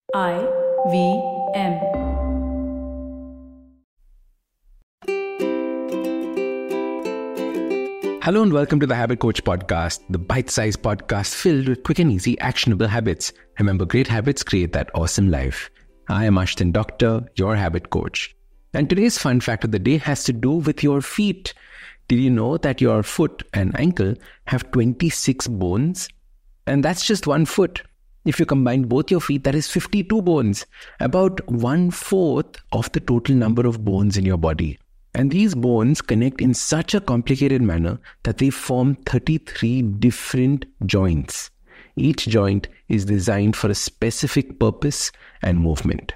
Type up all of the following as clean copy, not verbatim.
IVM. Hello and welcome to the Habit Coach Podcast, the bite-sized podcast filled with quick and easy actionable habits. Remember, great habits create that awesome life. I am Ashdin Doctor, your habit coach. And today's fun fact of the day has to do with your feet. Did you know that your foot and ankle have 26 bones? And that's just one foot. If you combine both your feet, that is 52 bones, about 1/4 of the total number of bones in your body. And these bones connect in such a complicated manner that they form 33 different joints. Each joint is designed for a specific purpose and movement.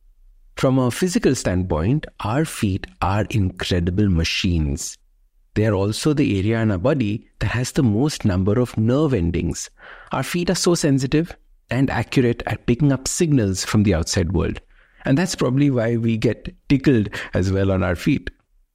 From a physical standpoint, our feet are incredible machines. They are also the area in our body that has the most number of nerve endings. Our feet are so sensitive and accurate at picking up signals from the outside world. And that's probably why we get tickled as well on our feet.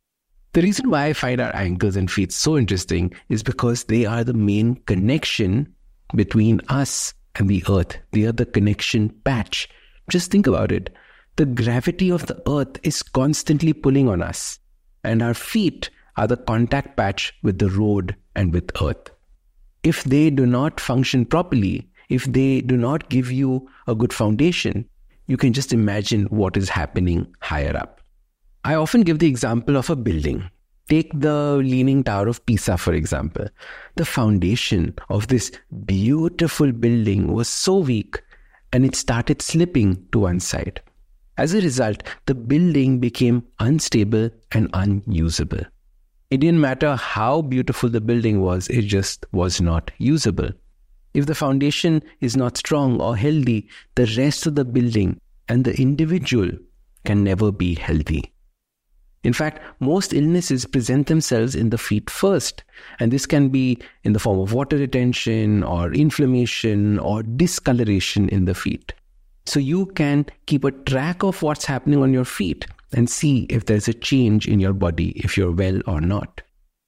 The reason why I find our ankles and feet so interesting is because they are the main connection between us and the earth. They are the connection patch. Just think about it. The gravity of the earth is constantly pulling on us, and our feet are the contact patch with the road and with earth. If they do not function properly, if they do not give you a good foundation, you can just imagine what is happening higher up. I often give the example of a building. Take the Leaning Tower of Pisa, for example. The foundation of this beautiful building was so weak, and it started slipping to one side. As a result, the building became unstable and unusable. It didn't matter how beautiful the building was, it just was not usable. If the foundation is not strong or healthy, the rest of the building and the individual can never be healthy. In fact, most illnesses present themselves in the feet first, and this can be in the form of water retention or inflammation or discoloration in the feet. So you can keep a track of what's happening on your feet and see if there's a change in your body, if you're well or not.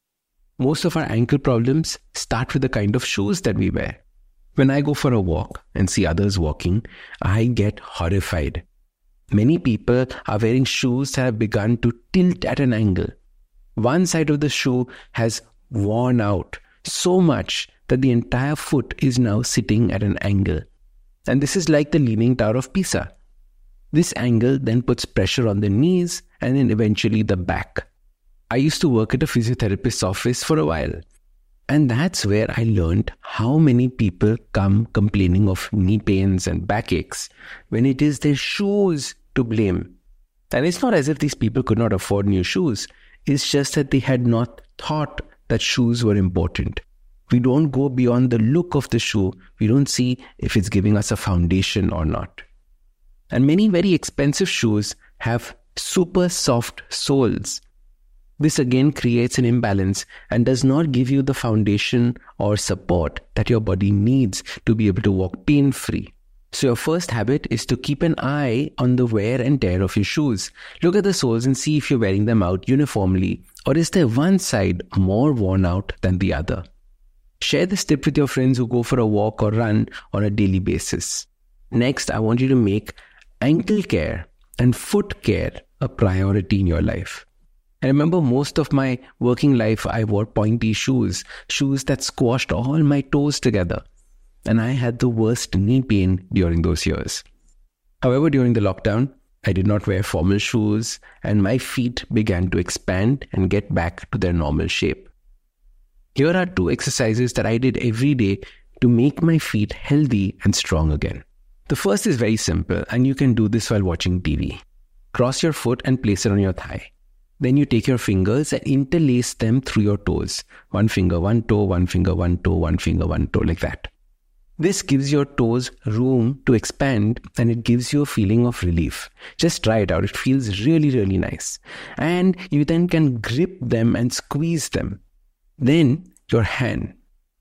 Most of our ankle problems start with the kind of shoes that we wear. When I go for a walk and see others walking, I get horrified. Many people are wearing shoes that have begun to tilt at an angle. One side of the shoe has worn out so much that the entire foot is now sitting at an angle. And this is like the Leaning Tower of Pisa. This angle then puts pressure on the knees and then eventually the back. I used to work at a physiotherapist's office for a while. And that's where I learned how many people come complaining of knee pains and backaches when it is their shoes to blame. And it's not as if these people could not afford new shoes. It's just that they had not thought that shoes were important. We don't go beyond the look of the shoe. We don't see if it's giving us a foundation or not. And many very expensive shoes have super soft soles. This again creates an imbalance and does not give you the foundation or support that your body needs to be able to walk pain-free. So your first habit is to keep an eye on the wear and tear of your shoes. Look at the soles and see if you're wearing them out uniformly, or is there one side more worn out than the other. Share this tip with your friends who go for a walk or run on a daily basis. Next, I want you to make ankle care and foot care a priority in your life. I remember most of my working life, I wore pointy shoes that squashed all my toes together. And I had the worst knee pain during those years. However, during the lockdown, I did not wear formal shoes and my feet began to expand and get back to their normal shape. Here are 2 exercises that I did every day to make my feet healthy and strong again. The first is very simple, and you can do this while watching TV. Cross your foot and place it on your thigh. Then you take your fingers and interlace them through your toes. One finger, one toe, one finger, one toe, one finger, one toe, like that. This gives your toes room to expand and it gives you a feeling of relief. Just try it out. It feels really, really nice. And you then can grip them and squeeze them. Then your hand.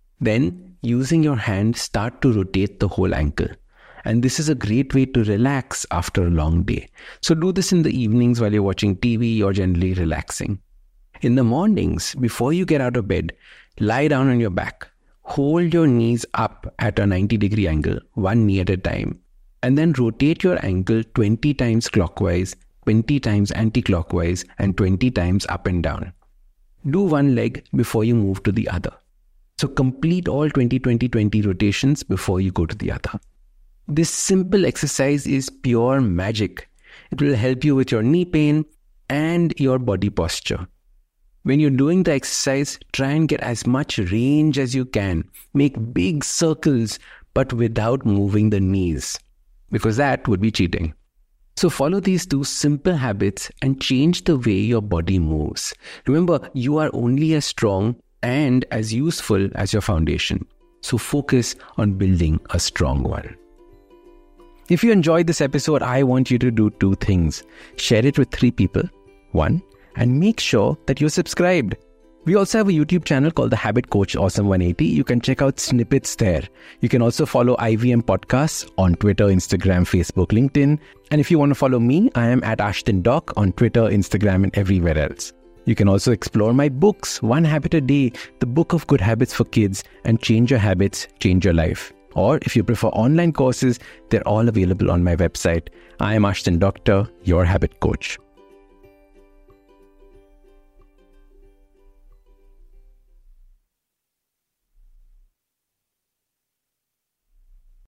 Then using your hand, start to rotate the whole ankle. And this is a great way to relax after a long day. So do this in the evenings while you're watching TV or generally relaxing. In the mornings, before you get out of bed, lie down on your back. Hold your knees up at a 90-degree angle, one knee at a time. and then rotate your ankle 20 times clockwise, 20 times anti-clockwise, and 20 times up and down. Do one leg before you move to the other. So complete all 20-20-20 rotations before you go to the other. This simple exercise is pure magic. It will help you with your knee pain and your body posture. When you're doing the exercise, try and get as much range as you can. Make big circles, but without moving the knees, because that would be cheating. So follow these 2 simple habits and change the way your body moves. Remember, you are only as strong and as useful as your foundation. So focus on building a strong one. If you enjoyed this episode, I want you to do 2 things. Share it with 3 people. 1, and make sure that you're subscribed. We also have a YouTube channel called The Habit Coach Awesome 180. You can check out snippets there. You can also follow IVM Podcasts on Twitter, Instagram, Facebook, LinkedIn. And if you want to follow me, I am at Ashton Doc on Twitter, Instagram, and everywhere else. You can also explore my books, 1 Habit a Day, the book of good habits for kids, and Change Your Habits, Change Your Life. Or if you prefer online courses, they're all available on my website. I am Ashton Doctor, your habit coach.